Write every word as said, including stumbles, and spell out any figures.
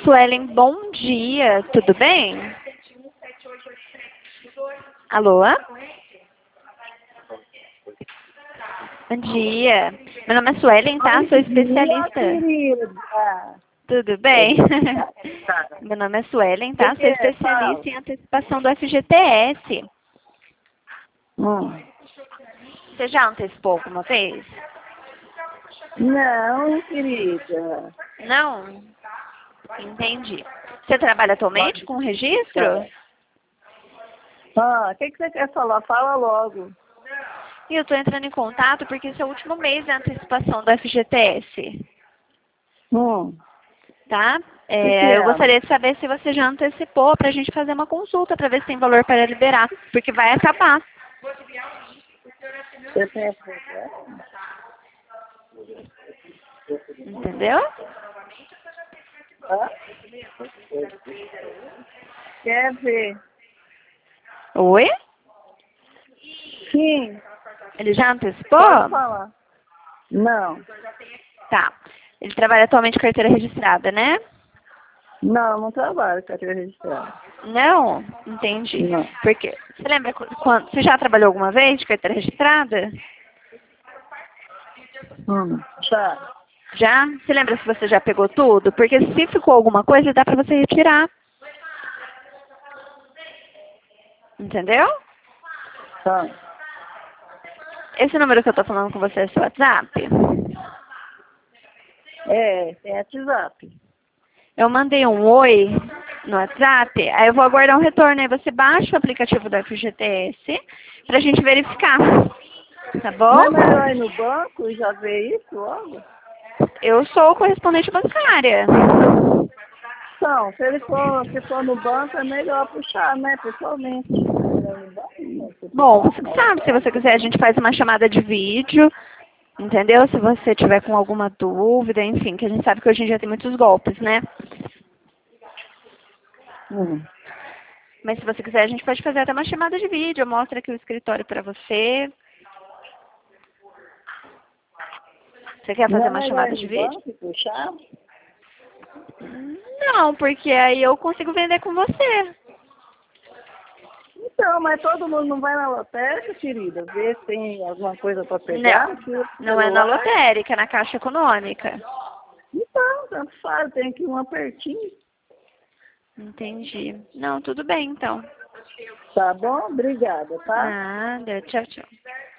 Suelen, bom dia, tudo bem? Alô? Bom dia. Meu nome é Suelen, tá? Sou especialista. Querida. Tudo bem? Meu nome é Suelen, tá? Sou especialista em antecipação do F G T S. Hum. Você já antecipou alguma vez? Não, querida. Não? Entendi. Você trabalha atualmente com registro? Ah, o que, que você quer falar? Fala logo. E eu estou entrando em contato porque esse é o último mês da antecipação do F G T S, Hum. tá? Que que É, é? eu gostaria de saber se você já antecipou para a gente fazer uma consulta para ver se tem valor para liberar, porque vai acabar. Você tem problema? Entendeu? Hã? Quer ver? Oi? Sim. Ele já antecipou? Pode falar. Não. Tá. Ele trabalha atualmente com carteira registrada, né? Não, não trabalho com carteira registrada. Não? Entendi. Não. Porque, você lembra qu- quando, você já trabalhou alguma vez de carteira registrada? Hum. Já. Já? Você lembra se você já pegou tudo? Porque se ficou alguma coisa, dá pra você retirar. Entendeu? Tá. Esse número que eu tô falando com você é seu WhatsApp? É, tem WhatsApp. Eu mandei um oi no WhatsApp, aí eu vou aguardar um retorno. Aí você baixa o aplicativo do F G T S pra gente verificar. Tá bom? Não é melhor ir no banco e já ver isso logo? Eu sou correspondente bancária. Então, se ele for, se for no banco, é melhor puxar, né, pessoalmente. Melhor no banco, né, se Bom, puxar, você que né? sabe, se você quiser, a gente faz uma chamada de vídeo, entendeu? Se você tiver com alguma dúvida, enfim, que a gente sabe que hoje em dia tem muitos golpes, né? Hum. Mas se você quiser, a gente pode fazer até uma chamada de vídeo, eu mostro aqui o escritório pra você. Você quer Não fazer é uma melhor chamada ir de no vídeo? banco e puxar? Não, porque aí eu consigo vender com você. Então, mas todo mundo não vai na lotérica, querida, ver se tem alguma coisa para pegar Não, no não é na celular. lotérica, é na Caixa Econômica. Então, tanto faz, tem que ir um apertinho. Entendi. Não, tudo bem então. Tá bom? Obrigada, tá? Nada, tchau, tchau.